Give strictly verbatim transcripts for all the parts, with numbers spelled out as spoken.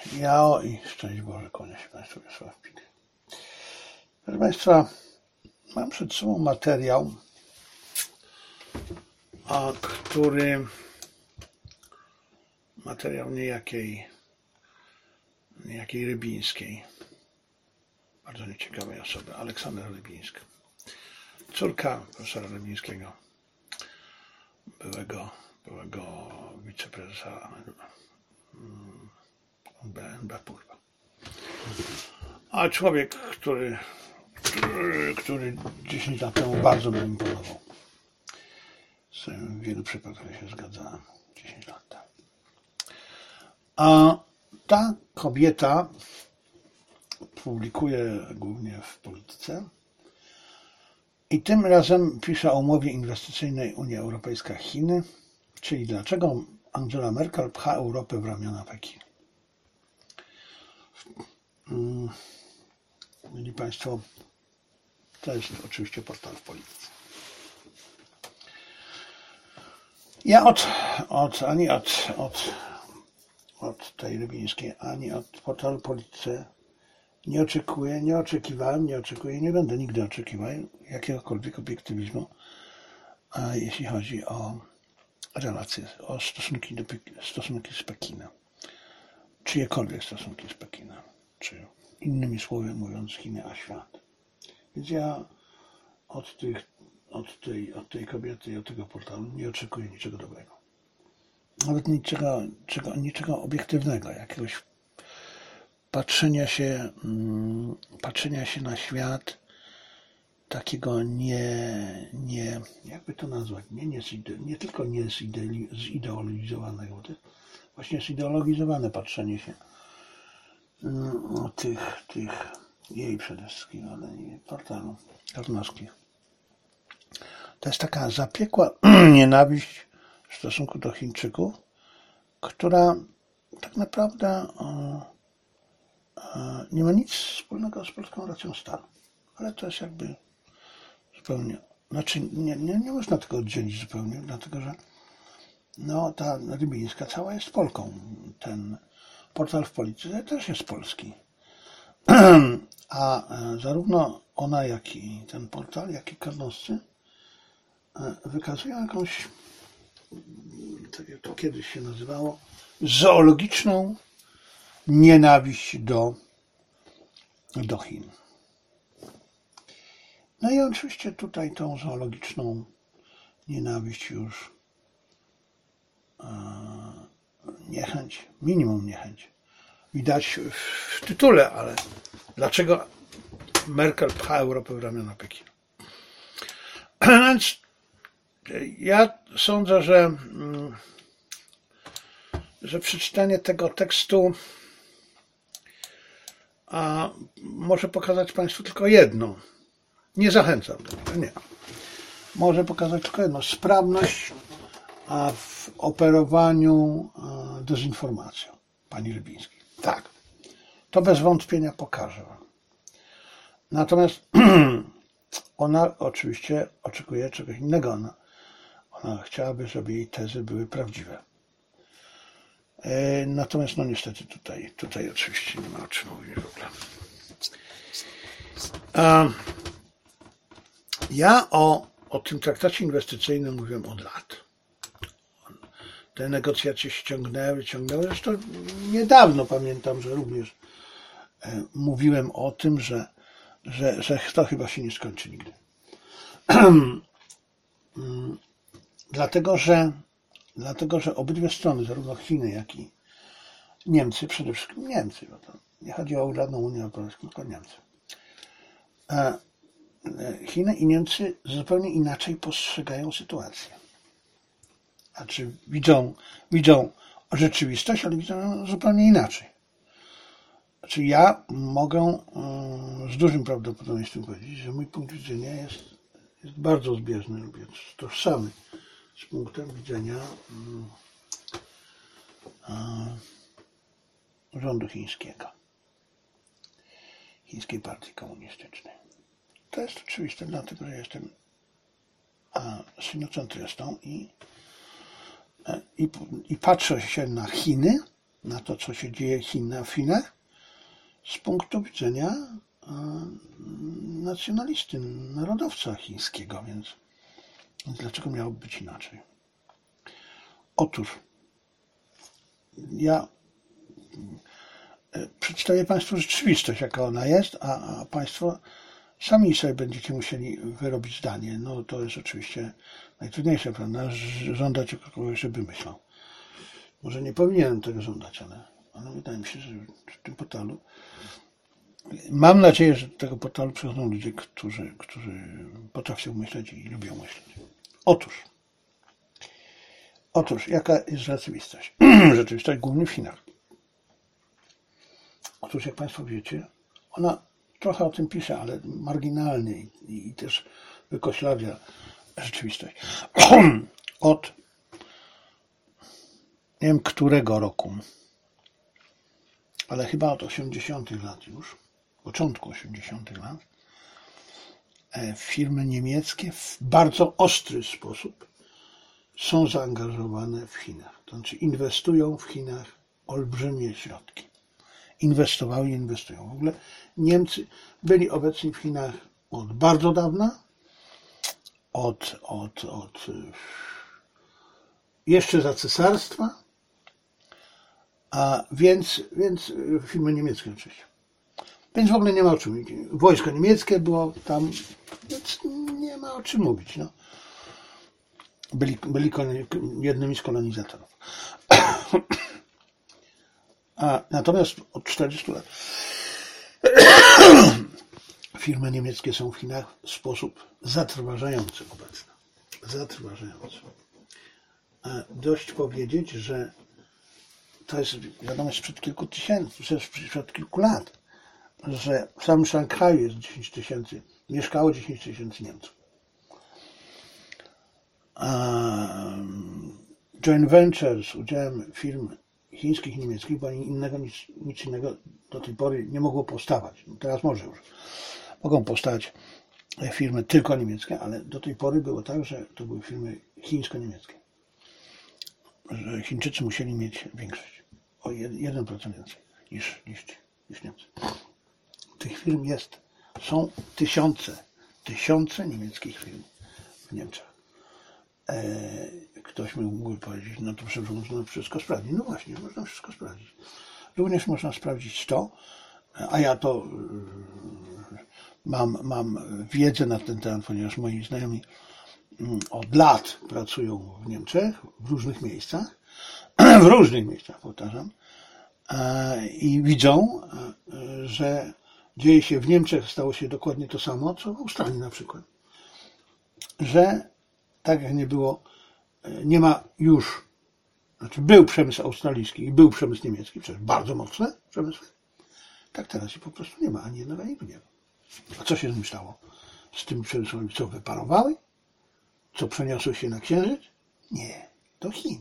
Jao i szczęść Boże, kłania się Państwu Wiesław Pik. Proszę Państwa, mam przed sobą materiał, a który materiał niejakiej niejakiej Rybińskiej, bardzo nieciekawej osoby, Aleksandra Rybińska, córka profesora Rybińskiego, byłego, byłego wiceprezesa N B P. A człowiek, który, który, który dziesięć lat temu bardzo mi imponował. W wielu przypadkach się zgadzałem dziesięć lat temu. A ta kobieta publikuje głównie w Polityce i tym razem pisze o umowie inwestycyjnej Unia Europejska-Chiny, czyli dlaczego Angela Merkel pcha Europę w ramiona Pekinu. Mieli Państwo, to jest oczywiście portal w Polityce. Ja od, od ani od, od, od tej Rybińskiej, ani od portalu Polityce nie oczekuję, nie oczekiwałem, nie oczekuję, nie będę nigdy oczekiwał jakiegokolwiek obiektywizmu, a jeśli chodzi o relacje, o stosunki, do, stosunki z Pekinem. Czyjekolwiek stosunki z Pekinem, czy innymi słowy mówiąc Chiny a świat. Więc ja od, tych, od, tej, od tej kobiety i od tego portalu nie oczekuję niczego dobrego. Nawet niczego, czego, niczego obiektywnego, jakiegoś patrzenia się, mm, patrzenia się na świat takiego nie, nie jakby to nazwać, nie, nie, nie tylko nie zideologizowanego, to jest właśnie zideologizowane patrzenie się no, tych, tych jej przede wszystkim, ale nie portalu Karnowskich. To jest taka zapiekła nienawiść w stosunku do Chińczyków, która tak naprawdę o, o, nie ma nic wspólnego z polską racją stanu. Ale to jest jakby zupełnie, znaczy nie, nie, nie można tego oddzielić zupełnie, dlatego że no, ta Rybińska cała jest Polką. Ten portal w Polityce też jest polski. A zarówno ona, jak i ten portal, jak i Karnowscy wykazują jakąś, tak jak to kiedyś się nazywało, zoologiczną nienawiść do, do Chin. No i oczywiście tutaj tą zoologiczną nienawiść już niechęć, minimum niechęć widać w tytule, ale dlaczego Merkel pcha Europę w ramiona Pekinu? Więc ja sądzę, że, że przeczytanie tego tekstu a może pokazać Państwu tylko jedno. Nie zachęcam do tego, nie. Może pokazać tylko jedno. Sprawność a w operowaniu dezinformacją pani Rybińskiej. Tak, to bez wątpienia pokaże wam. Natomiast ona oczywiście oczekuje czegoś innego. Ona, ona chciałaby, żeby jej tezy były prawdziwe. Natomiast no niestety tutaj, tutaj oczywiście nie ma o czym mówić w ogóle. Ja o, o tym traktacie inwestycyjnym mówiłem od lat. Te negocjacje się ciągnęły, ciągnęły. Zresztą niedawno pamiętam, że również mówiłem o tym, że, że, że to chyba się nie skończy nigdy. dlatego, że, dlatego, że obydwie strony, zarówno Chiny, jak i Niemcy, przede wszystkim Niemcy, bo to nie chodzi o żadną Unię Europejską, tylko Niemcy. Chiny i Niemcy zupełnie inaczej postrzegają sytuację. Znaczy widzą, widzą rzeczywistość, ale widzą ją zupełnie inaczej. Znaczy ja mogę z dużym prawdopodobieństwem powiedzieć, że mój punkt widzenia jest, jest bardzo zbieżny lub jest tożsamy z punktem widzenia rządu chińskiego, Chińskiej Partii Komunistycznej. To jest oczywiste, dlatego że jestem sinocentrystą i I, I patrzę się na Chiny na to, co się dzieje w Chinach z punktu widzenia nacjonalisty, narodowca chińskiego, więc dlaczego miałoby być inaczej? Otóż ja przedstawię Państwu rzeczywistość, jaka ona jest, a, a Państwo sami sobie będziecie musieli wyrobić zdanie. No to jest oczywiście najtrudniejsze, prawda? Żądać od kogoś, żeby myślał. Może nie powinienem tego żądać, ale, ale wydaje mi się, że w tym portalu mam nadzieję, że do tego portalu przychodzą ludzie, którzy, którzy potrafią myśleć i lubią myśleć. Otóż, otóż jaka jest rzeczywistość? Rzeczywistość głównie w Chinach. Otóż, jak Państwo wiecie, ona trochę o tym pisze, ale marginalnie i, i też wykoślawia rzeczywistość. Od nie wiem którego roku, ale chyba od osiemdziesiątych lat już, początku osiemdziesiątych lat, firmy niemieckie w bardzo ostry sposób są zaangażowane w Chinach. To znaczy inwestują w Chinach olbrzymie środki. Inwestowały i inwestują. W ogóle Niemcy byli obecni w Chinach od bardzo dawna, od, od, od jeszcze za cesarstwa, a więc, więc firmy niemieckie oczywiście. Więc w ogóle nie ma o czym mówić. Wojsko niemieckie było tam, więc nie ma o czym mówić. No. Byli, byli jednymi z kolonizatorów. A natomiast od czterdziestu lat firmy niemieckie są w Chinach w sposób zatrważający obecny. Zatrważający. Dość powiedzieć, że to jest wiadomość sprzed kilku tysięcy, sprzed kilku lat, że w samym Szanghaju jest dziesięć tysięcy, mieszkało dziesięć tysięcy Niemców. Joint venture z udziałem firm chińskich i niemieckich, bo innego, nic, nic innego do tej pory nie mogło powstawać. Teraz może już. Mogą powstać firmy tylko niemieckie, ale do tej pory było tak, że to były firmy chińsko-niemieckie. Że Chińczycy musieli mieć większość. O jeden procent więcej niż, niż, niż Niemcy. Tych firm jest, są tysiące, tysiące niemieckich firm w Niemczech. Ktoś mógłby powiedzieć, no to przecież można wszystko sprawdzić. No właśnie, można wszystko sprawdzić. Również można sprawdzić to, a ja to mam, mam wiedzę na ten temat, ponieważ moi znajomi od lat pracują w Niemczech, w różnych miejscach, w różnych miejscach, powtarzam, i widzą, że dzieje się w Niemczech, stało się dokładnie to samo, co w Australii na przykład. Że tak jak nie było, nie ma już, znaczy był przemysł australijski i był przemysł niemiecki, przecież bardzo mocne przemysły, tak teraz się po prostu nie ma, ani jednego, ani drugiego. A co się z nim stało? Z tym przemysłem, co wyparowały? Co przeniosły się na Księżyc? Nie, do Chin.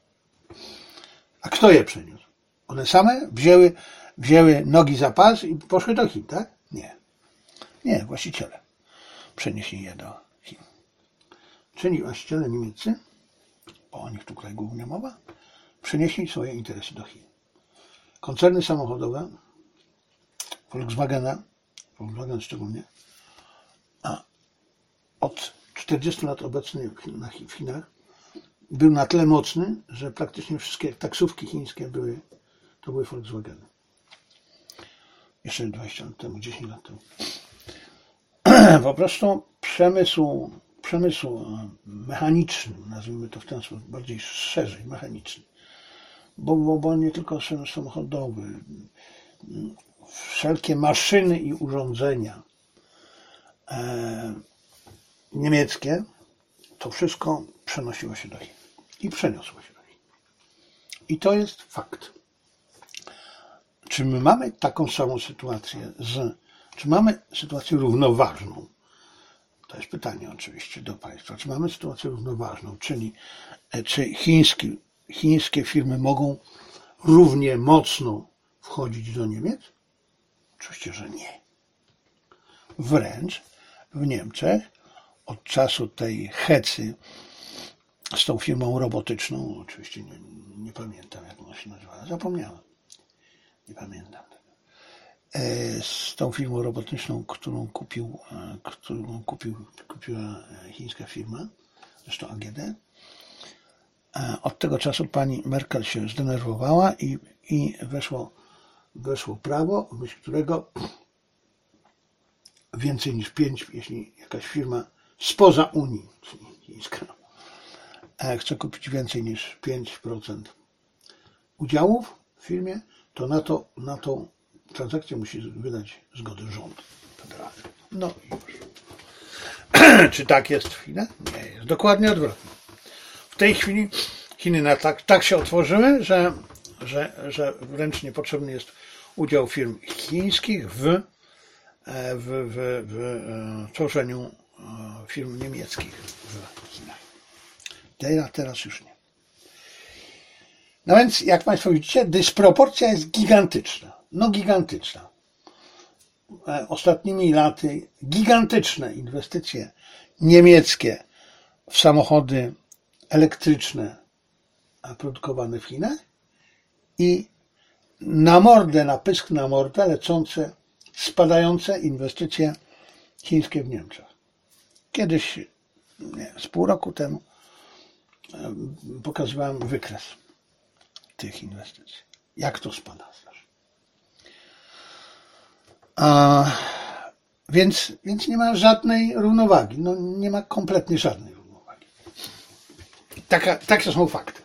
A kto je przeniósł? One same wzięły, wzięły nogi za pas i poszły do Chin, tak? Nie. Nie, właściciele przenieśli je do Chin. Czyli właściciele niemieccy, bo o nich tutaj głównie mowa, przenieśli swoje interesy do Chin. Koncerny samochodowe, Volkswagena, Volkswagen szczególnie, a od czterdziestu lat obecny w Chinach, był na tyle mocny, że praktycznie wszystkie taksówki chińskie były, to były Volkswageny. Jeszcze dwadzieścia lat temu, dziesięć lat temu. Po prostu przemysł, przemysł mechaniczny, nazwijmy to w ten sposób, bardziej szerzej mechaniczny, bo, bo, bo nie tylko przemysł samochodowy, wszelkie maszyny i urządzenia e, niemieckie, to wszystko przenosiło się do Chin i przeniosło się do Chin. I to jest fakt. Czy my mamy taką samą sytuację z, czy mamy sytuację równoważną? To jest pytanie oczywiście do Państwa. Czy mamy sytuację równoważną? Czyli czy chińskie, chińskie firmy mogą równie mocno wchodzić do Niemiec? Oczywiście, że nie. Wręcz w Niemczech od czasu tej hecy z tą firmą robotyczną, oczywiście nie, nie pamiętam, jak ona się nazywała, zapomniałem, nie pamiętam. Z tą firmą robotyczną, którą kupił, którą kupił, kupiła chińska firma, zresztą A G D. Od tego czasu pani Merkel się zdenerwowała i, i weszło, weszło prawo, w myśl którego więcej niż pięć, jeśli jakaś firma spoza Unii, czyli chińska, chce kupić więcej niż pięć procent udziałów w firmie, to na to, na tą transakcję musi wydać zgodę rząd federalny. No i już. Czy tak jest w Chinach? Nie, jest dokładnie odwrotnie. W tej chwili Chiny na tak, tak się otworzyły, że, że, że wręcz niepotrzebny jest udział firm chińskich w, w, w, w tworzeniu firm niemieckich w Chinach. Teraz, teraz już nie. No więc, jak Państwo widzicie, dysproporcja jest gigantyczna. No gigantyczna. Ostatnimi laty gigantyczne inwestycje niemieckie w samochody elektryczne produkowane w Chinach i na mordę, na pysk na mordę lecące, spadające inwestycje chińskie w Niemczech. Kiedyś, nie, z pół roku temu pokazywałem wykres tych inwestycji. Jak to spada też. A, więc, więc nie ma żadnej równowagi. No, nie ma kompletnie żadnej równowagi. Taka, takie są fakty.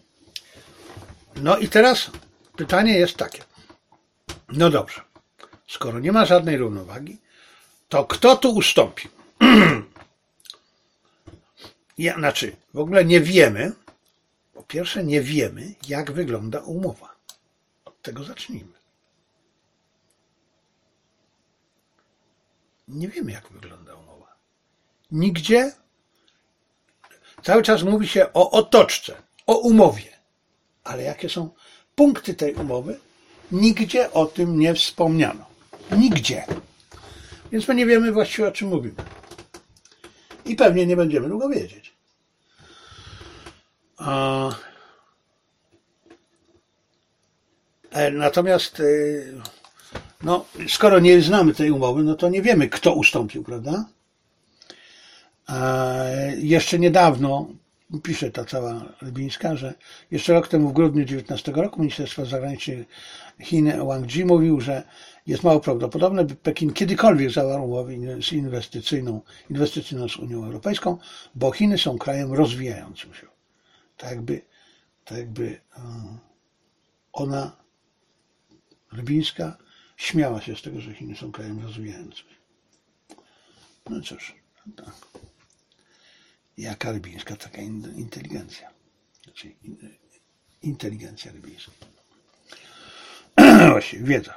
No i teraz pytanie jest takie. No dobrze. Skoro nie ma żadnej równowagi, to kto tu ustąpi? Ja, znaczy, w ogóle nie wiemy, po pierwsze nie wiemy, jak wygląda umowa. Od tego zacznijmy. Nie wiemy, jak wygląda umowa. Nigdzie, cały czas mówi się o otoczce, o umowie. Ale jakie są punkty tej umowy? Nigdzie o tym nie wspomniano. Nigdzie. Więc my nie wiemy właściwie, o czym mówimy. I pewnie nie będziemy długo wiedzieć. A... Natomiast no, skoro nie znamy tej umowy, no to nie wiemy, kto ustąpił, prawda? A jeszcze niedawno, pisze ta cała Rybińska, że jeszcze rok temu, w grudniu dziewiętnastego roku, Ministerstwo Zagranicznych Chin Wang Yi mówił, że jest mało prawdopodobne, by Pekin kiedykolwiek zawarł umowę inwestycyjną, inwestycyjną z Unią Europejską, bo Chiny są krajem rozwijającym się. Tak jakby, tak jakby ona, Rybińska, śmiała się z tego, że Chiny są krajem rozwijającym się. No cóż, tak. Jaka Rybińska, taka inteligencja. Znaczy inteligencja rybińska. Właściwie wiedza.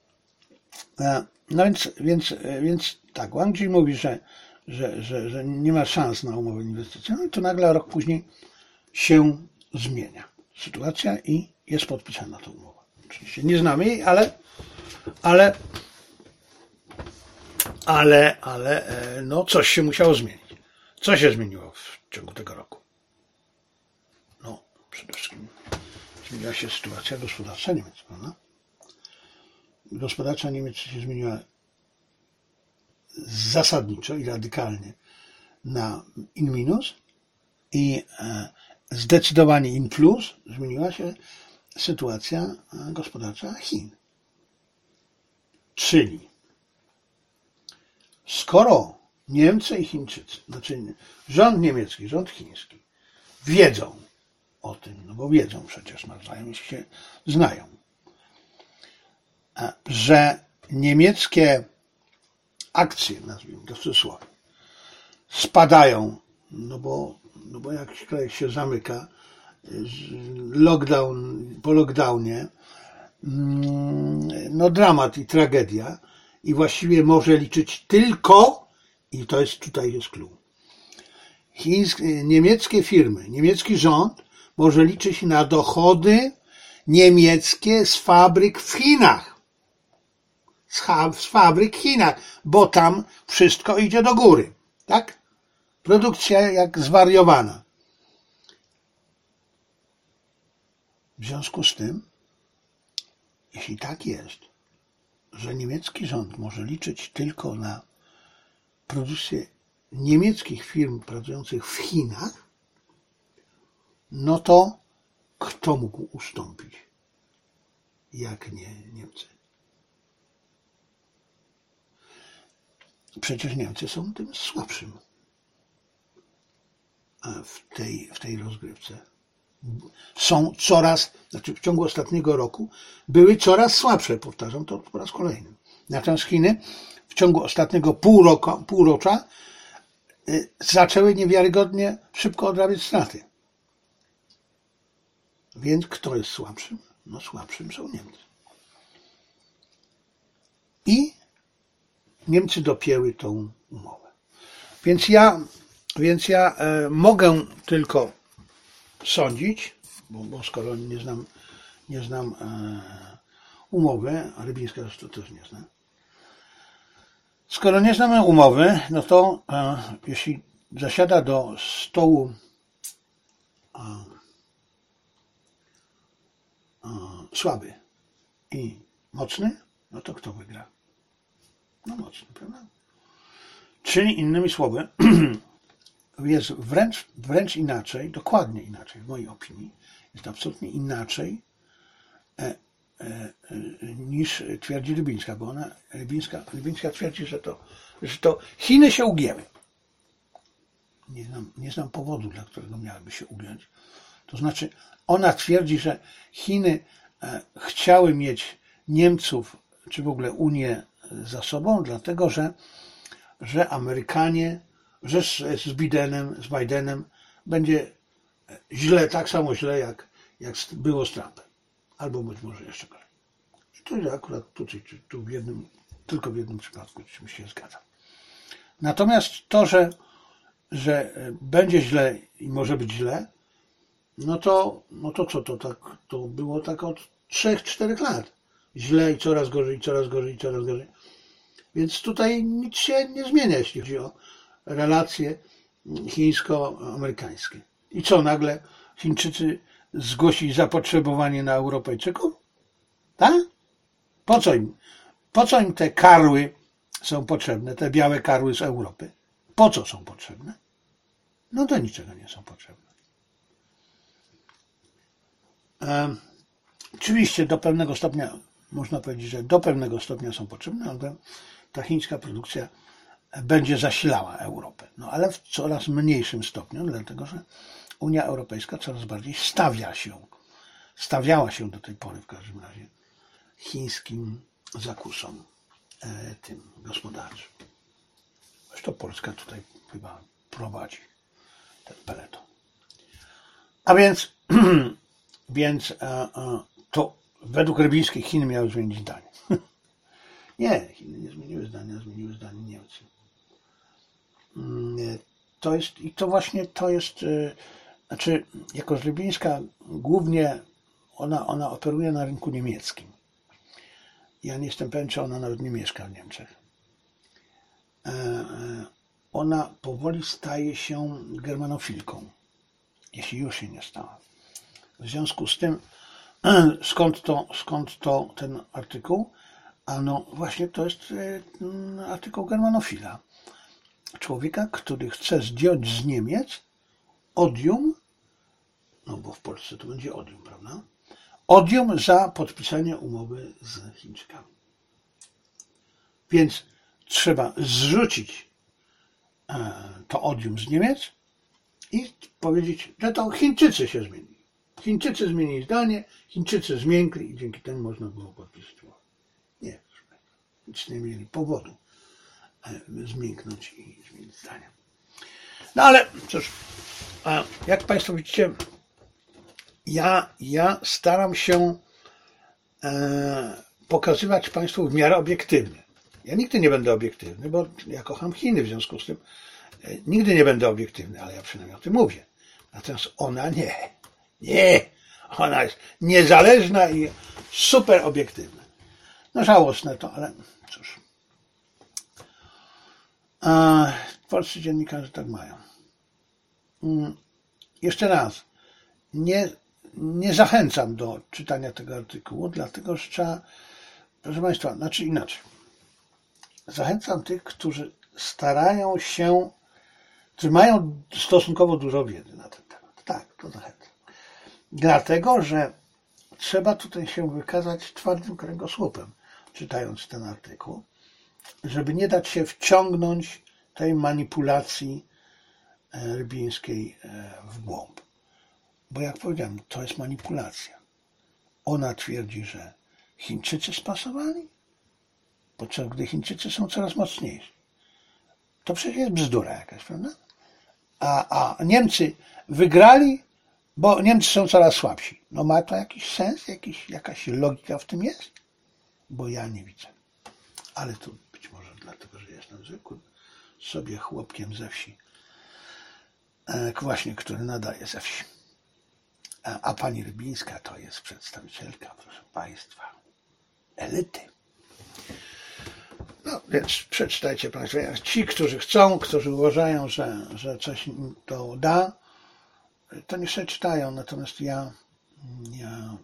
No więc, więc, więc tak, Wang Yi mówi, że, że, że, że nie ma szans na umowę inwestycyjną, to nagle rok później się zmienia sytuacja i jest podpisana ta umowa. Oczywiście nie znamy jej, ale ale ale, ale no coś się musiało zmienić. Co się zmieniło w ciągu tego roku? No, przede wszystkim zmieniła się sytuacja gospodarcza Niemiec, prawda? Gospodarcza Niemiec się zmieniła zasadniczo i radykalnie na in minus i zdecydowanie in plus zmieniła się sytuacja gospodarcza Chin. Czyli skoro Niemcy i Chińczycy, znaczy rząd niemiecki, rząd chiński wiedzą o tym, no bo wiedzą przecież nawzajem, jeśli się znają, że niemieckie akcje, nazwijmy to w cudzysłowie, spadają, no bo, no bo jak kraj się zamyka, lockdown, po lockdownie, no dramat i tragedia i właściwie może liczyć tylko, i to jest tutaj jest clue, chińskie, niemieckie firmy, niemiecki rząd może liczyć na dochody niemieckie z fabryk w Chinach. Z fabryk w Chinach, bo tam wszystko idzie do góry, tak? Produkcja jak zwariowana. W związku z tym, jeśli tak jest, że niemiecki rząd może liczyć tylko na produkcję niemieckich firm pracujących w Chinach, no to kto mógł ustąpić, jak nie Niemcy? Przecież Niemcy są tym słabszym w tej, w tej rozgrywce. Są coraz, znaczy w ciągu ostatniego roku były coraz słabsze, powtarzam to po raz kolejny. Natomiast Chiny w ciągu ostatniego pół roku, półrocza zaczęły niewiarygodnie szybko odrabiać straty. Więc kto jest słabszym? No słabszym są Niemcy. I Niemcy dopięły tą umowę. Więc ja, więc ja e, mogę tylko sądzić, bo, bo skoro nie znam, nie znam e, umowy, a Rybińska to też nie zna. Skoro nie znamy umowy, no to e, jeśli zasiada do stołu e, e, słaby i mocny, no to kto wygra? No mocny, prawda? Czyli innymi słowy, jest wręcz, wręcz inaczej, dokładnie inaczej, w mojej opinii, jest absolutnie inaczej e, e, niż twierdzi Rybińska, bo ona, Rybińska, Rybińska twierdzi, że to, że to Chiny się ugięły. Nie znam, nie znam powodu, dla którego miałyby się ugiąć. To znaczy, ona twierdzi, że Chiny e, chciały mieć Niemców, czy w ogóle Unię za sobą, dlatego, że, że Amerykanie, że z, z Bidenem, z Bidenem będzie źle, tak samo źle, jak, jak było z Trumpem. Albo być może jeszcze gorzej. I to jest akurat tutaj, tu w jednym, tylko w jednym przypadku czym się zgadzam. Natomiast to, że, że będzie źle i może być źle, no to, no to co, to tak, to było tak od trzech, czterech lat. Źle i coraz gorzej, coraz gorzej, coraz gorzej. Więc tutaj nic się nie zmienia, jeśli chodzi o relacje chińsko-amerykańskie. I co, nagle Chińczycy zgłosili zapotrzebowanie na Europejczyków? Tak? Po co im? Po co im te karły są potrzebne, te białe karły z Europy? Po co są potrzebne? No do niczego nie są potrzebne. Um, oczywiście do pewnego stopnia, można powiedzieć, że do pewnego stopnia są potrzebne, ale ta chińska produkcja będzie zasilała Europę. No ale w coraz mniejszym stopniu, dlatego że Unia Europejska coraz bardziej stawia się, stawiała się do tej pory w każdym razie chińskim zakusom e, tym gospodarczym. Zresztą Polska tutaj chyba prowadzi ten peleton. A więc, więc e, e, to według Rybińskiej Chiny miały zmienić zdanie. Nie, Chiny nie zmieniły zdania, zmieniły zdanie Niemcy. To jest, i to właśnie to jest, znaczy, jako Rybińska głównie ona, ona operuje na rynku niemieckim. Ja nie jestem pewien, czy ona nawet nie mieszka w Niemczech. Ona powoli staje się germanofilką, jeśli już się nie stała. W związku z tym, skąd to, skąd to ten artykuł? A no właśnie to jest artykuł germanofila. Człowieka, który chce zdjąć z Niemiec odium, no bo w Polsce to będzie odium, prawda? Odium za podpisanie umowy z Chińczykami. Więc trzeba zrzucić to odium z Niemiec i powiedzieć, że to Chińczycy się zmienili. Chińczycy zmienili zdanie, Chińczycy zmiękli i dzięki temu można było podpisać umowę. Nie, nic nie mieli powodu zmięknąć i zmienić zdanie. No ale cóż, jak Państwo widzicie, ja, ja staram się e, pokazywać Państwu w miarę obiektywnie. Ja nigdy nie będę obiektywny, bo ja kocham Chiny, w związku z tym e, nigdy nie będę obiektywny, ale ja przynajmniej o tym mówię. Natomiast ona nie. Nie. Ona jest niezależna i super obiektywna. No żałosne to, ale cóż. A polscy dziennikarze tak mają. Jeszcze raz. Nie, nie zachęcam do czytania tego artykułu, dlatego że trzeba, proszę Państwa, znaczy inaczej. Zachęcam tych, którzy starają się, którzy mają stosunkowo dużo wiedzy na ten temat. Tak, to zachęcam. Dlatego, że trzeba tutaj się wykazać twardym kręgosłupem, czytając ten artykuł, żeby nie dać się wciągnąć tej manipulacji Rybińskiej w głąb. Bo jak powiedziałem, to jest manipulacja. Ona twierdzi, że Chińczycy spasowali, podczas gdy Chińczycy są coraz mocniejsi. To przecież jest bzdura jakaś, prawda? A, a Niemcy wygrali, bo Niemcy są coraz słabsi. No ma to jakiś sens? Jakiś, jakaś logika w tym jest? Bo ja nie widzę. Ale to być może dlatego, że jestem zwykłym sobie chłopkiem ze wsi. Właśnie, który nadaje ze wsi. A, a pani Rybińska to jest przedstawicielka, proszę Państwa, elity. No więc przeczytajcie Państwo. Ci, którzy chcą, którzy uważają, że, że coś im to da, to niech sobie czytają. Natomiast ja, ja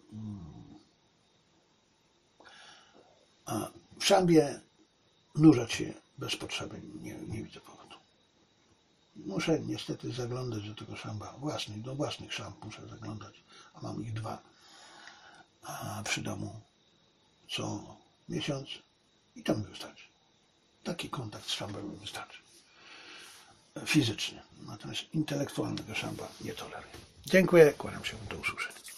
a w szambie nurzać się bez potrzeby nie, nie widzę powodu. Muszę niestety zaglądać do tego szamba własnych, do własnych szamb muszę zaglądać, a mam ich dwa a przy domu co miesiąc i to mi wystarczy. Taki kontakt z szambem mi wystarczy. Fizyczny. Natomiast intelektualnego szamba nie toleruję. Dziękuję, kłaniam się, do usłyszenia.